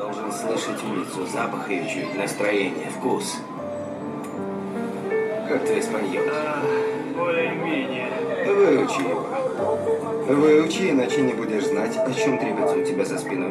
должен слышать улицу, запах ее чуть, настроение, вкус. Как твой испаньол? Более-менее. Выучи его. Выучи, иначе не будешь знать, о чем требуется у тебя за спиной.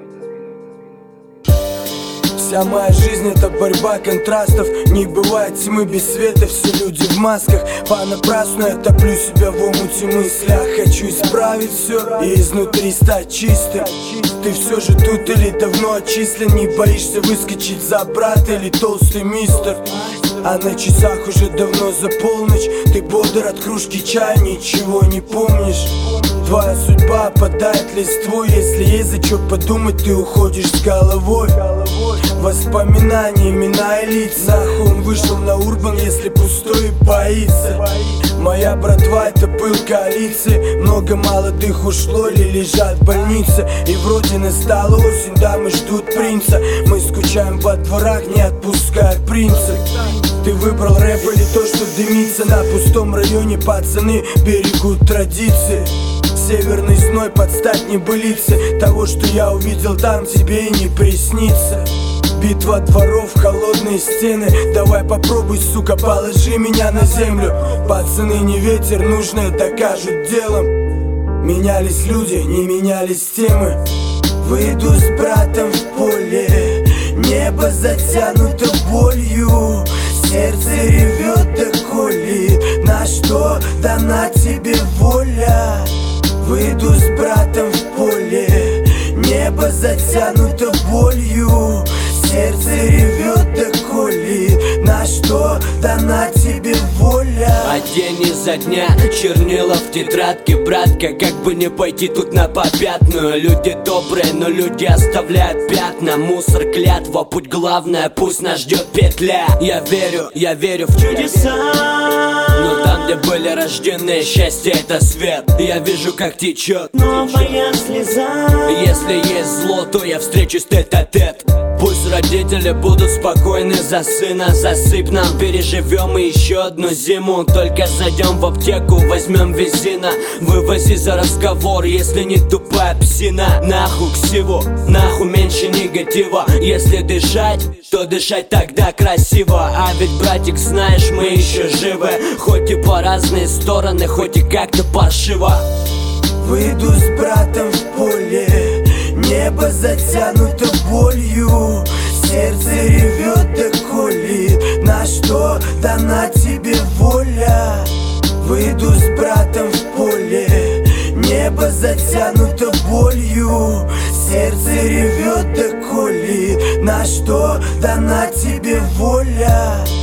Вся моя жизнь это борьба контрастов. Не бывает тьмы без света, все люди в масках. Понапрасну я топлю себя в омуте мыслях. Хочу исправить все и изнутри стать чистым. Ты все же тут или давно отчислен? Не боишься выскочить за брата или толстый мистер? А на часах уже давно за полночь. Ты бодр от кружки чая, ничего не помнишь. Твоя судьба опадает листвой. Если есть за что подумать, ты уходишь с головой. Воспоминания, имена и лица. Нахуй он вышел на урбан, если пустой и боится. Моя братва это пыл коалиции. Много молодых ушло или лежат в больнице. И вроде настала осень, дамы ждут принца. Мы скучаем во дворах, не отпускают принца. Ты выбрал рэп или то, что дымится. На пустом районе пацаны берегут традиции. Северный зной подстать небылице. Того, что я увидел там, тебе и не приснится. Битва дворов, холодные стены. Давай попробуй, сука, положи меня на землю. Пацаны не ветер, нужное докажут делом. Менялись люди, не менялись темы. Выйду с братом в поле. Небо затянуто болью. Сердце ревет да колит. На что дана тебе воля? Выйду с братом в поле. Небо затянуто болью. Сердце ревет да колит. На что дана тебе воля? А день изо дня чернила в тетрадке. Братка, как бы не пойти тут на попятную. Люди добрые, но люди оставляют пятна. Мусор, клятва, путь главное, пусть нас ждет петля. Я верю в чудеса. Но там, где были рождены, счастье это свет. Я вижу, как течет Новая слеза. Если есть зло, то я встречусь тет-а-тет. Пусть родители будут спокойны за сына. Засыпь нам, переживем и еще одну зиму. Только зайдем в аптеку, возьмем визина. Вывози за разговор, если не тупая псина. Нахуй ксиву, нахуй меньше негатива. Если дышать, то дышать тогда красиво. А ведь, братик, знаешь, мы еще живы. Хоть и по разные стороны, хоть и как-то паршиво. Выйду с братом в поле. Небо затянуто болью. Сердце ревет да колит. На что дана тебе воля? Выйду с братом в поле. Небо затянуто болью. Сердце ревет да колит. На что дана тебе воля?